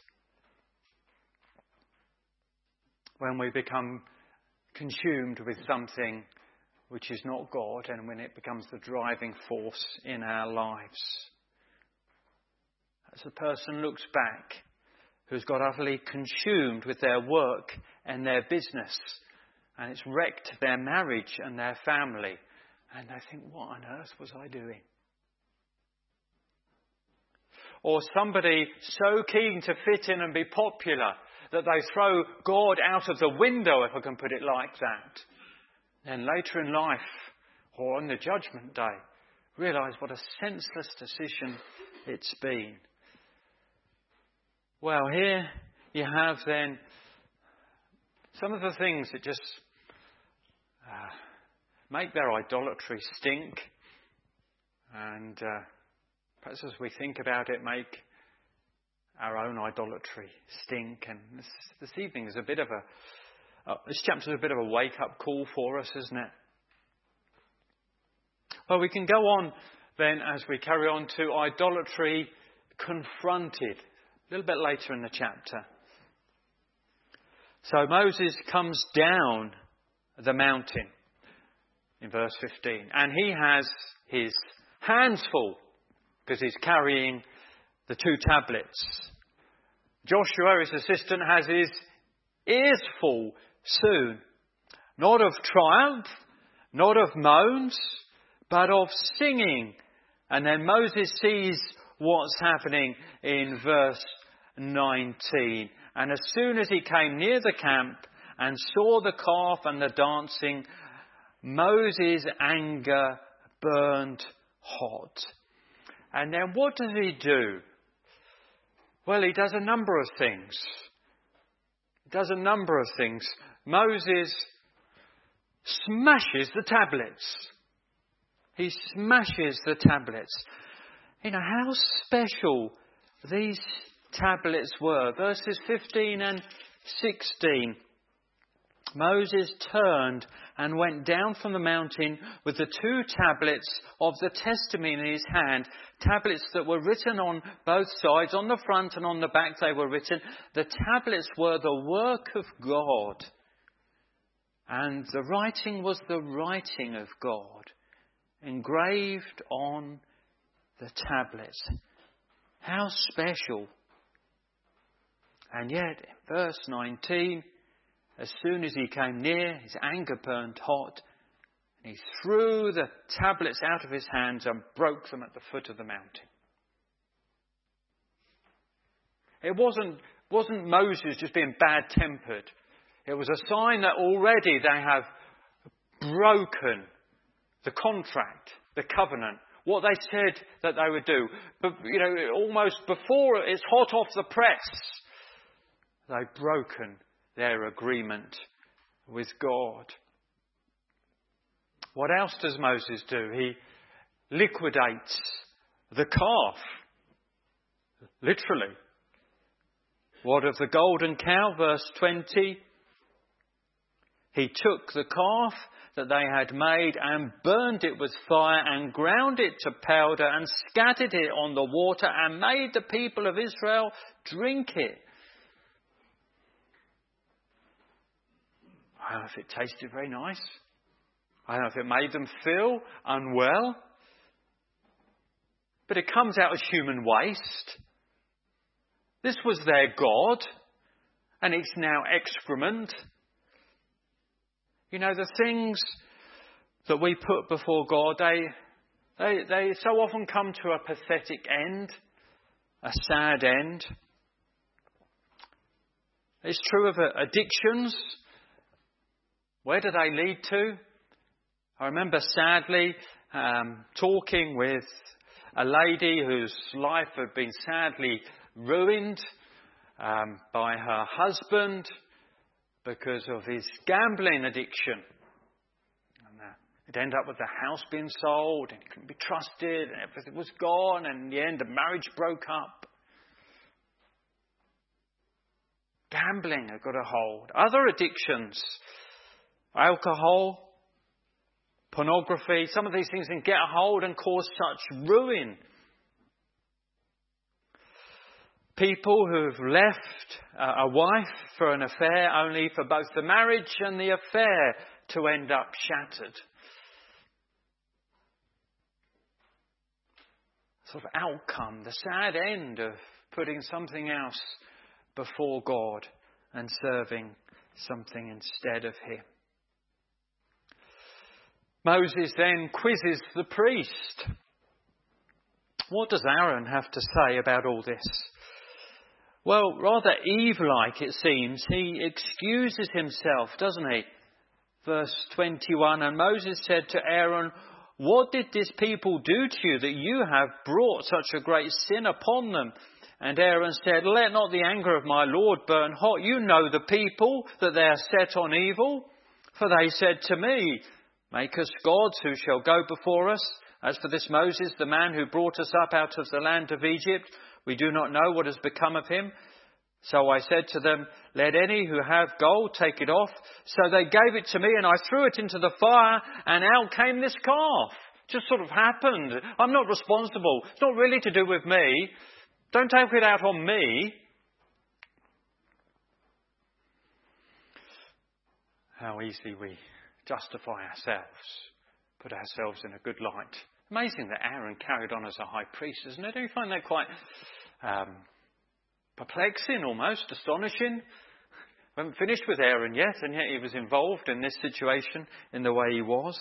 [SPEAKER 2] when we become consumed with something which is not God and when it becomes the driving force in our lives. As a person looks back who's got utterly consumed with their work and their business and it's wrecked their marriage and their family, and they think, what on earth was I doing? Or somebody so keen to fit in and be popular that they throw God out of the window, if I can put it like that. Then later in life, or on the judgment day, realise what a senseless decision it's been. Well, here you have then some of the things that just make their idolatry stink. And perhaps as we think about it, make our own idolatry stink. And this evening is a bit of this chapter is a bit of a wake-up call for us, isn't it? Well, we can go on then as we carry on to idolatry confronted, a little bit later in the chapter. So Moses comes down the mountain in verse 15, and he has his hands full because he's carrying the 2 tablets. Joshua, his assistant, has his ears full soon. Not of triumph, not of moans, but of singing. And then Moses sees what's happening in verse 19. And as soon as he came near the camp and saw the calf and the dancing, Moses' anger burned hot. And then what does he do? Well, he does a number of things. Moses smashes the tablets. He smashes the tablets. You know how special these tablets were. Verses 15 and 16. Moses turned and went down from the mountain with the 2 tablets of the testimony in his hand, tablets that were written on both sides, on the front and on the back they were written. The tablets were the work of God, and the writing was the writing of God, engraved on the tablets. How special. And yet, in verse 19, as soon as he came near, his anger burned hot, and he threw the tablets out of his hands and broke them at the foot of the mountain. It wasn't Moses just being bad-tempered. It was a sign that already they have broken the contract, the covenant, what they said that they would do. But, almost before it's hot off the press, they've broken their agreement with God. What else does Moses do? He liquidates the calf. Literally. What of the golden cow? Verse 20. He took the calf that they had made and burned it with fire and ground it to powder and scattered it on the water and made the people of Israel drink it. I don't know if it tasted very nice. I don't know if it made them feel unwell. But it comes out as human waste. This was their God, and it's now excrement. The things that we put before God, they so often come to a pathetic end, a sad end. It's true of addictions. Where do they lead to? I remember sadly talking with a lady whose life had been sadly ruined by her husband because of his gambling addiction. And it ended up with the house being sold, and he couldn't be trusted, and everything was gone, and in the end the marriage broke up. Gambling had got a hold. Other addictions, alcohol, pornography, some of these things can get a hold and cause such ruin. People who've left a wife for an affair only for both the marriage and the affair to end up shattered. Sort of outcome, the sad end of putting something else before God and serving something instead of Him. Moses then quizzes the priest. What does Aaron have to say about all this? Well, rather Eve-like it seems, he excuses himself, doesn't he? Verse 21, and Moses said to Aaron, what did this people do to you that you have brought such a great sin upon them? And Aaron said, let not the anger of my Lord burn hot. You know the people, that they are set on evil. For they said to me, make us gods who shall go before us. As for this Moses, the man who brought us up out of the land of Egypt, we do not know what has become of him. So I said to them, let any who have gold take it off. So they gave it to me, and I threw it into the fire, and out came this calf. Just sort of happened. I'm not responsible. It's not really to do with me. Don't take it out on me. How easily we justify ourselves, put ourselves in a good light. Amazing that Aaron carried on as a high priest, isn't it? Don't you find that quite perplexing, almost astonishing? We haven't finished with Aaron yet, and yet he was involved in this situation in the way he was.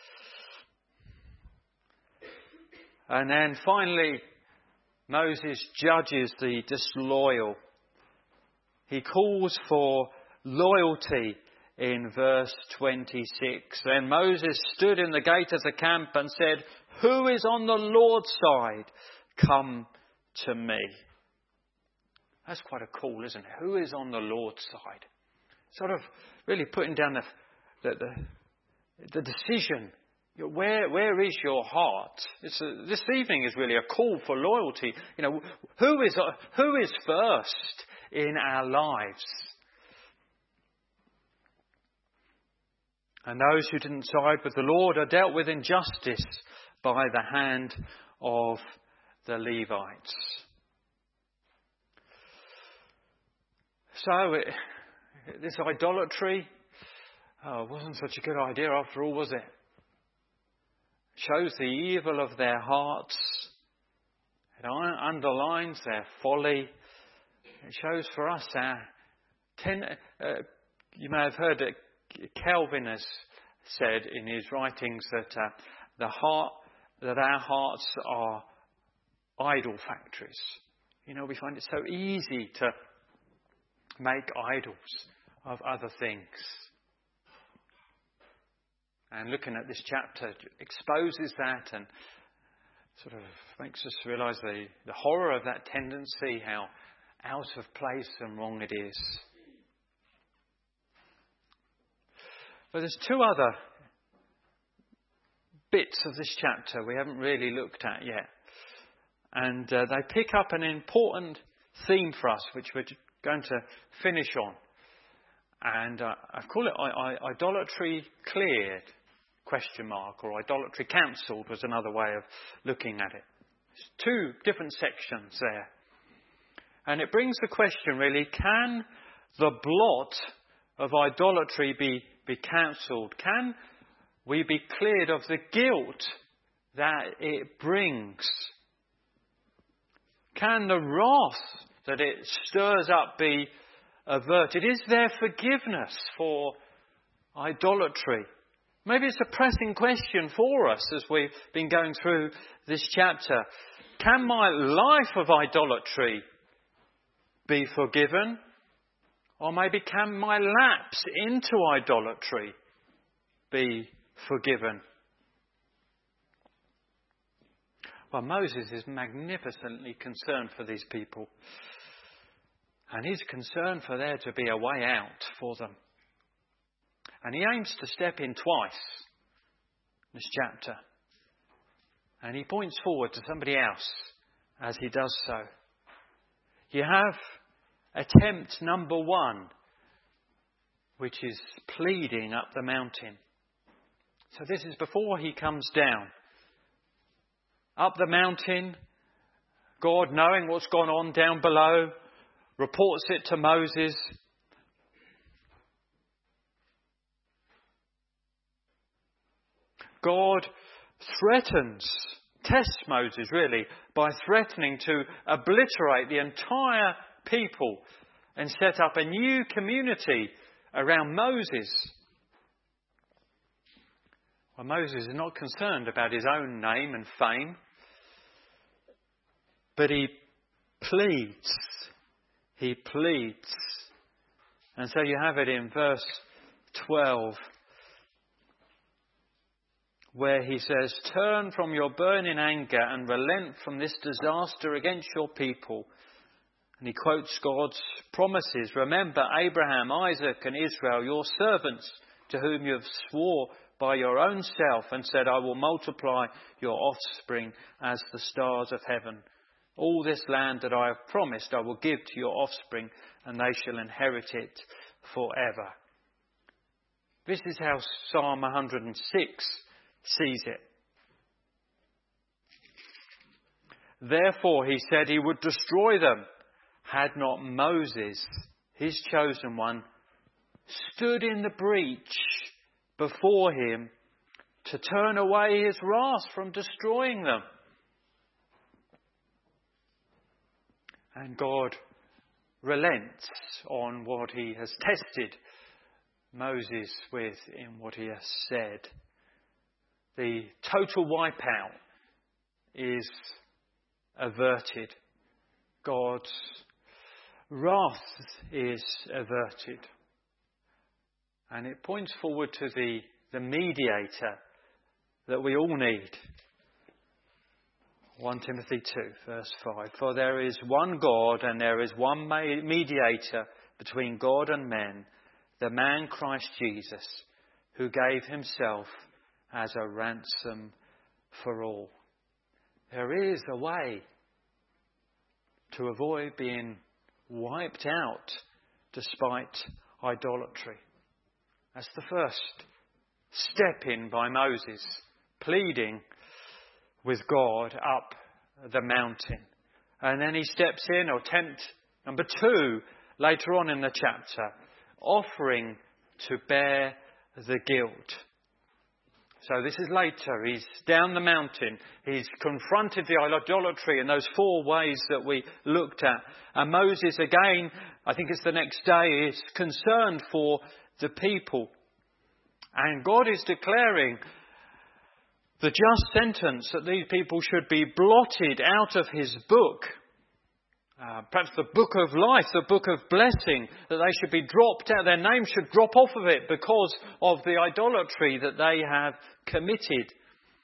[SPEAKER 2] And then finally, Moses judges the disloyal. He calls for loyalty in verse 26. Then Moses stood in the gate of the camp and said, who is on the Lord's side? Come to me. That's quite a call, isn't it? Who is on the Lord's side? Sort of really putting down the decision. Where is your heart? This evening is really a call for loyalty. Who is first in our lives? And those who didn't side with the Lord are dealt with in justice by the hand of the Levites. So this idolatry wasn't such a good idea after all, was it? Shows the evil of their hearts. It underlines their folly. It shows for us you may have heard that Calvin has said in his writings that our hearts are idol factories. We find it so easy to make idols of other things. And looking at this chapter exposes that and sort of makes us realise the horror of that tendency, how out of place and wrong it is. But there's two other bits of this chapter we haven't really looked at yet. And they pick up an important theme for us, which we're going to finish on. And I call it idolatry cleared, ? Or idolatry cancelled was another way of looking at it. There's two different sections there. And it brings the question really, can the blot of idolatry be cancelled? Can we be cleared of the guilt that it brings? Can the wrath that it stirs up be averted? Is there forgiveness for idolatry? Maybe it's a pressing question for us as we've been going through this chapter. Can my life of idolatry be forgiven? Or maybe can my lapse into idolatry be forgiven? Well, Moses is magnificently concerned for these people. And he's concerned for there to be a way out for them. And he aims to step in twice in this chapter. And he points forward to somebody else as he does so. You have attempt number one, which is pleading up the mountain. So this is before he comes down. Up the mountain, God, knowing what's gone on down below, reports it to Moses. God tests Moses really, by threatening to obliterate the entire people and set up a new community around Moses. Well, Moses is not concerned about his own name and fame, but he pleads. He pleads. And so you have it in verse 12, where he says, "Turn from your burning anger and relent from this disaster against your people." And he quotes God's promises. "Remember Abraham, Isaac and Israel, your servants, to whom you have swore by your own self and said, I will multiply your offspring as the stars of heaven. All this land that I have promised I will give to your offspring, and they shall inherit it forever." This is how Psalm 106 sees it. "Therefore, he said he would destroy them, had not Moses, his chosen one, stood in the breach before him to turn away his wrath from destroying them." And God relents on what he has tested Moses with in what he has said. The total wipeout is averted. God's wrath is averted. And it points forward to the mediator that we all need. 1 Timothy 2, verse 5. "For there is one God and there is one mediator between God and men, the man Christ Jesus, who gave himself as a ransom for all." There is a way to avoid being wiped out despite idolatry. That's the first step in by Moses, pleading with God up the mountain. And then he steps in, or attempt number 2, later on in the chapter, offering to bear the guilt. So this is later. He's down the mountain. He's confronted the idolatry in those 4 ways that we looked at. And Moses, again, I think it's the next day, is concerned for the people. And God is declaring the just sentence that these people should be blotted out of his book. Perhaps the book of life, the book of blessing, that they should be dropped out. Their name should drop off of it because of the idolatry that they have committed.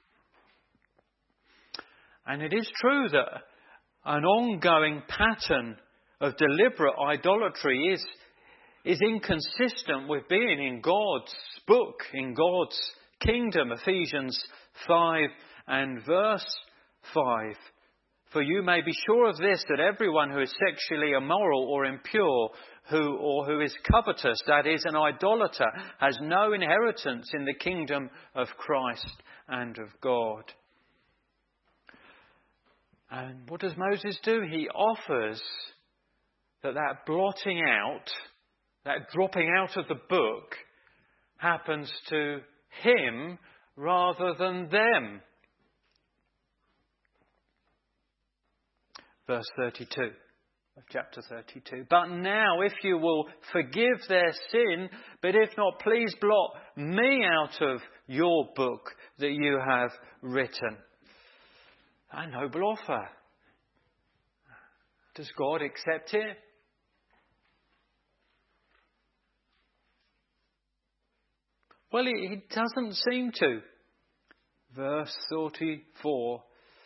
[SPEAKER 2] And it is true that an ongoing pattern of deliberate idolatry is inconsistent with being in God's book, in God's kingdom. Ephesians 5 and verse 5. For you may be sure of this, that everyone who is sexually immoral or impure, who is covetous, that is, an idolater, has no inheritance in the kingdom of Christ and of God. And what does Moses do? He offers that blotting out, that dropping out of the book, happens to him rather than them. Verse 32 of chapter 32. But now, if you will forgive their sin, but if not, please blot me out of your book that you have written. A noble offer. Does God accept it? Well, he doesn't seem to. Verse 34.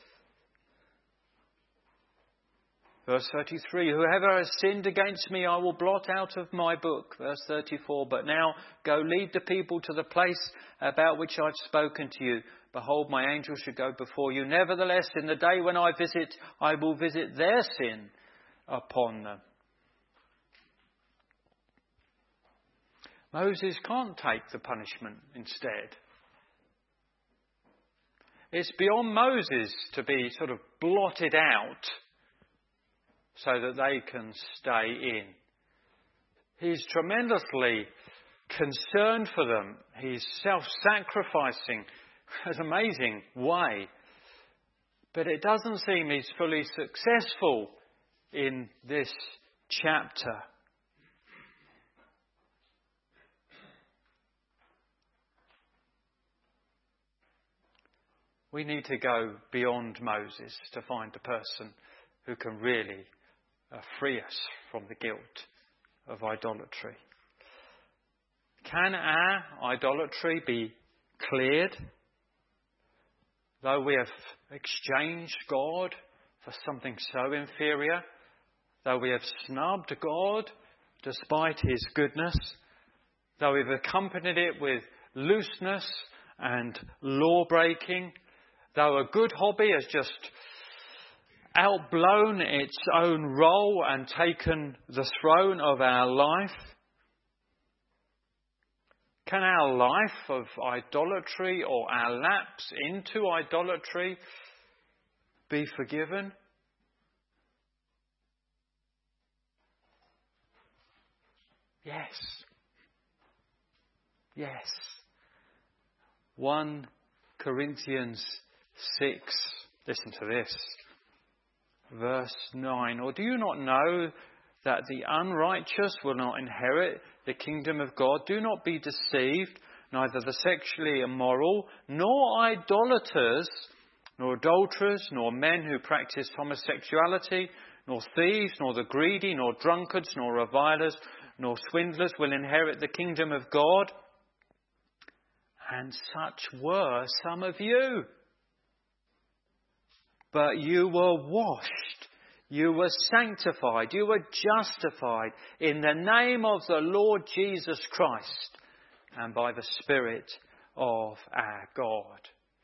[SPEAKER 2] Verse 33, whoever has sinned against me, I will blot out of my book. Verse 34, but now go lead the people to the place about which I've spoken to you. Behold, my angel should go before you. Nevertheless, in the day when I visit, I will visit their sin upon them. Moses can't take the punishment instead. It's beyond Moses to be sort of blotted out so that they can stay in. He's tremendously concerned for them. He's self-sacrificing in an amazing way. But it doesn't seem he's fully successful in this chapter. We need to go beyond Moses to find a person who can really free us from the guilt of idolatry. Can our idolatry be cleared? Though we have exchanged God for something so inferior, though we have snubbed God despite his goodness, though we've accompanied it with looseness and law-breaking, though a good hobby has just outblown its own role and taken the throne of our life? Can our life of idolatry or our lapse into idolatry be forgiven? Yes. Yes. 1 Corinthians 6. Listen to this. Verse 9. Or do you not know that the unrighteous will not inherit the kingdom of God? Do not be deceived. Neither the sexually immoral, nor idolaters, nor adulterers, nor men who practice homosexuality, nor thieves, nor the greedy, nor drunkards, nor revilers, nor swindlers will inherit the kingdom of God. And such were some of you. But you were washed, you were sanctified, you were justified in the name of the Lord Jesus Christ and by the Spirit of our God.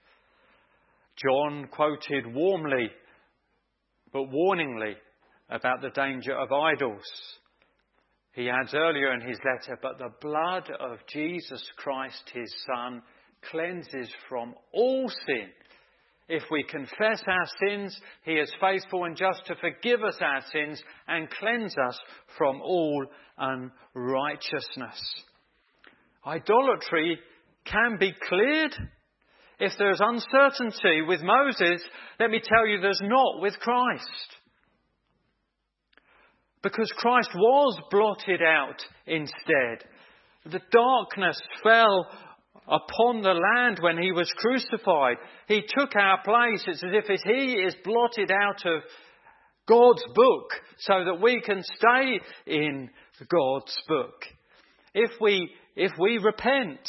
[SPEAKER 2] John quoted warmly but warningly about the danger of idols. he adds earlier in his letter, but the blood of Jesus Christ, his Son, cleanses from all sin. If we confess our sins, he is faithful and just to forgive us our sins and cleanse us from all unrighteousness. Idolatry can be cleared. If there's uncertainty with Moses, let me tell you there's not with Christ. Because Christ was blotted out instead. The darkness fell upon the land when he was crucified. He took our place. It's as if he is blotted out of God's book so that we can stay in God's book. If we repent,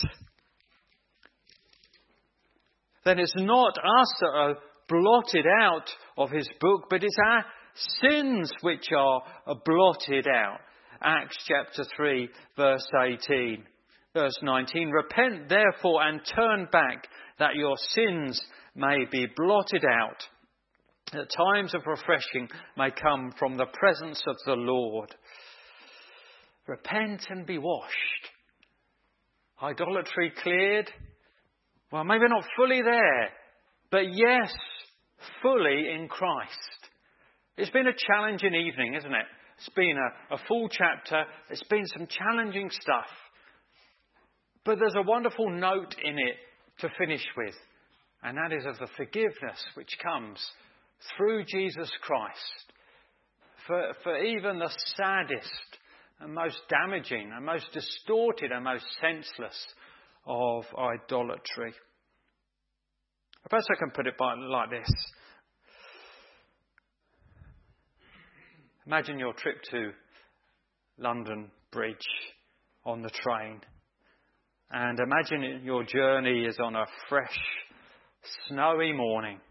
[SPEAKER 2] then it's not us that are blotted out of his book, but it's our sins which are blotted out. Acts chapter 3 verse 18. Verse 19, repent therefore and turn back that your sins may be blotted out, that times of refreshing may come from the presence of the Lord. Repent and be washed. Idolatry cleared? Well, maybe not fully there, but yes, fully in Christ. It's been a challenging evening, isn't it? It's been a full chapter. It's been some challenging stuff. But there's a wonderful note in it to finish with, and that is of the forgiveness which comes through Jesus Christ. For even the saddest and most damaging and most distorted and most senseless of idolatry. Perhaps I can put it like this. Imagine your trip to London Bridge on the train. And imagine your journey is on a fresh, snowy morning.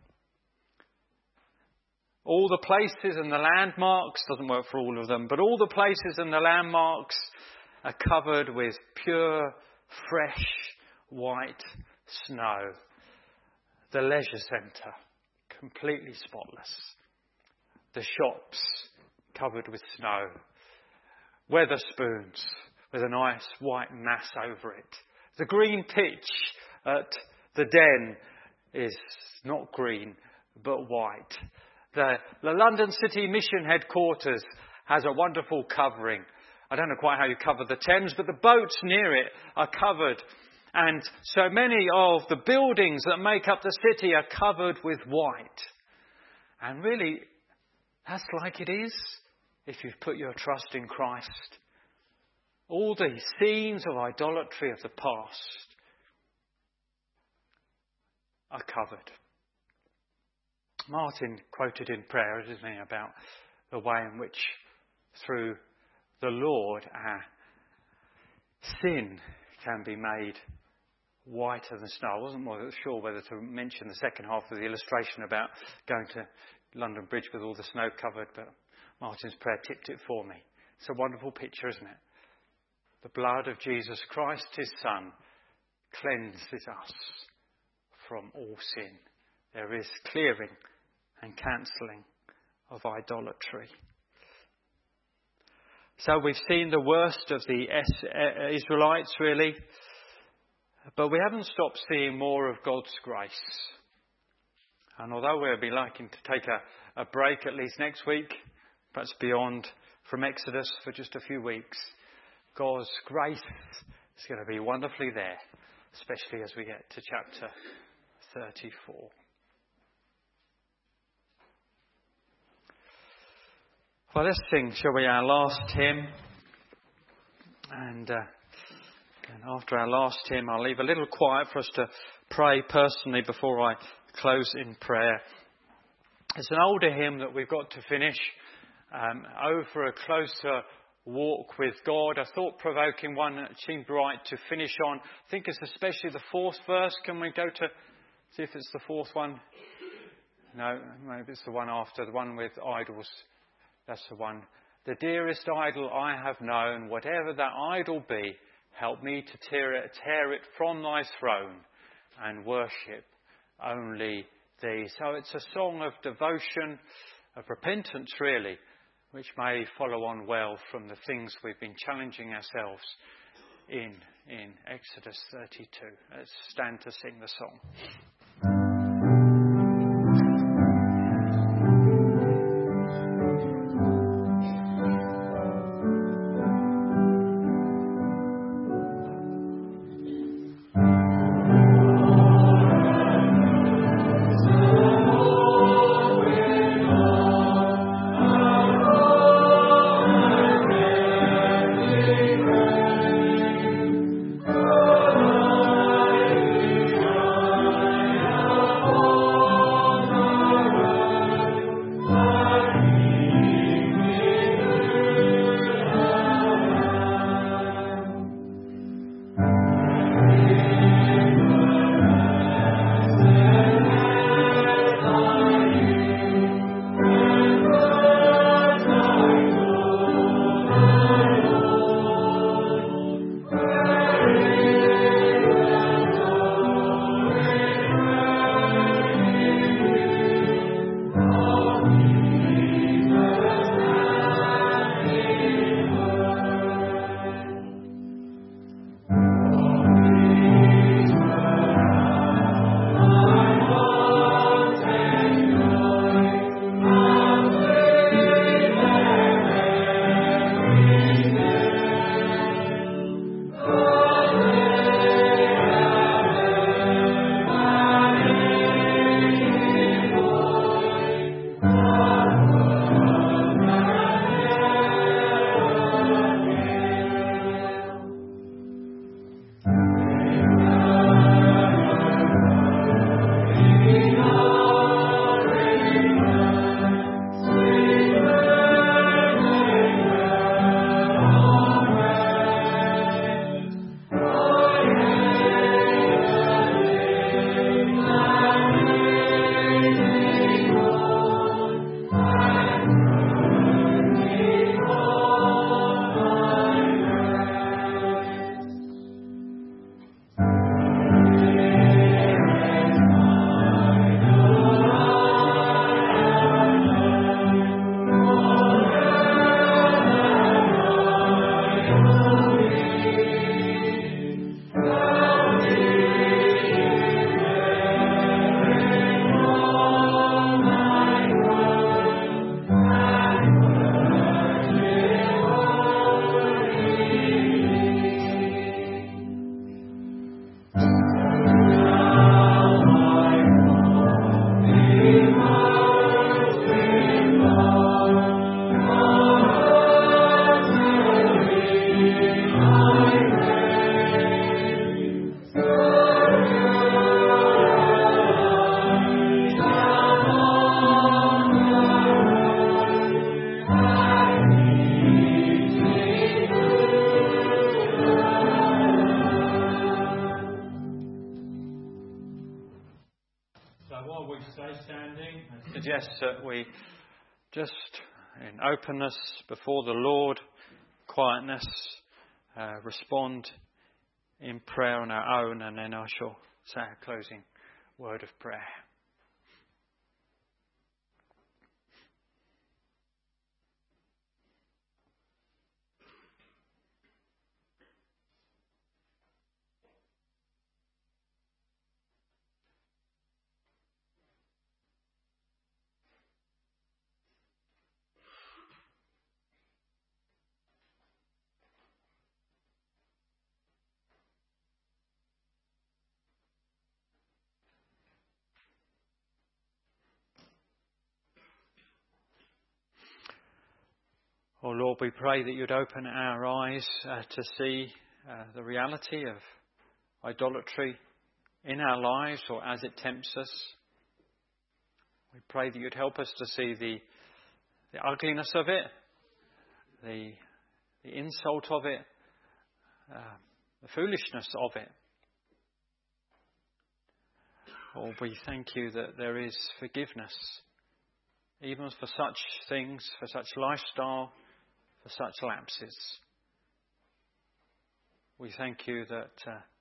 [SPEAKER 2] All the places and the landmarks, doesn't work for all of them, but all the places and the landmarks are covered with pure, fresh, white snow. The leisure centre, completely spotless. The shops, covered with snow. Weatherspoons, with a nice white mass over it. The green pitch at the Den is not green, but white. The London City Mission headquarters has a wonderful covering. I don't know quite how you cover the Thames, but the boats near it are covered. And so many of the buildings that make up the city are covered with white. And really, that's like it is if you've put your trust in Christ. All the scenes of idolatry of the past are covered. Martin quoted in prayer, isn't he, about the way in which through the Lord our sin can be made whiter than snow. I wasn't sure whether to mention the second half of the illustration about going to London Bridge with all the snow covered, but Martin's prayer tipped it for me. It's a wonderful picture, isn't it? The blood of Jesus Christ, his Son, cleanses us from all sin. There is clearing and cancelling of idolatry. So we've seen the worst of the Israelites, really, but we haven't stopped seeing more of God's grace. And although we'll be liking to take a break at least next week, perhaps beyond from Exodus for just a few weeks, God's grace is going to be wonderfully there, especially as we get to chapter 34. Well, let's sing, shall we, our last hymn. And after our last hymn, I'll leave a little quiet for us to pray personally before I close in prayer. It's an older hymn that we've got to finish. Over a closer walk with God, a thought-provoking one that seemed right to finish on. I think it's especially the fourth verse. Can we go to see if it's the fourth one? No, maybe it's the one after, the one with idols. That's the one. The dearest idol I have known, whatever that idol be, help me to tear it from thy throne and worship only thee. So it's a song of devotion, of repentance really, which may follow on well from the things we've been challenging ourselves in Exodus 32. Let's stand to sing the song. That we just, in openness before the Lord, quietness, respond in prayer on our own, and then I shall say a closing word of prayer. Oh Lord, we pray that you'd open our eyes to see the reality of idolatry in our lives or as it tempts us. We pray that you'd help us to see the ugliness of it, the insult of it, the foolishness of it. Oh, we thank you that there is forgiveness, even for such things, for such lifestyle, for such lapses. We thank you that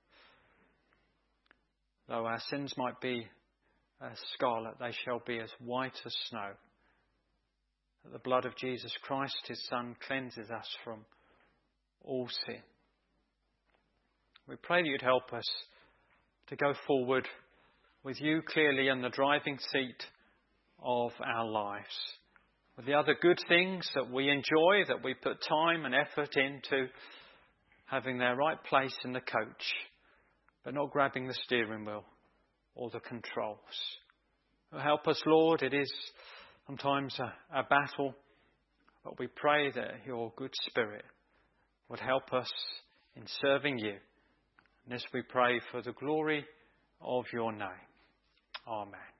[SPEAKER 2] though our sins might be as scarlet, they shall be as white as snow. that the blood of Jesus Christ, his Son, cleanses us from all sin. We pray that you'd help us to go forward with you clearly in the driving seat of our lives, with the other good things that we enjoy, that we put time and effort into, having their right place in the coach, but not grabbing the steering wheel or the controls. Help us, Lord. It is sometimes a battle, but we pray that your good Spirit would help us in serving you. And this we pray for the glory of your name. Amen.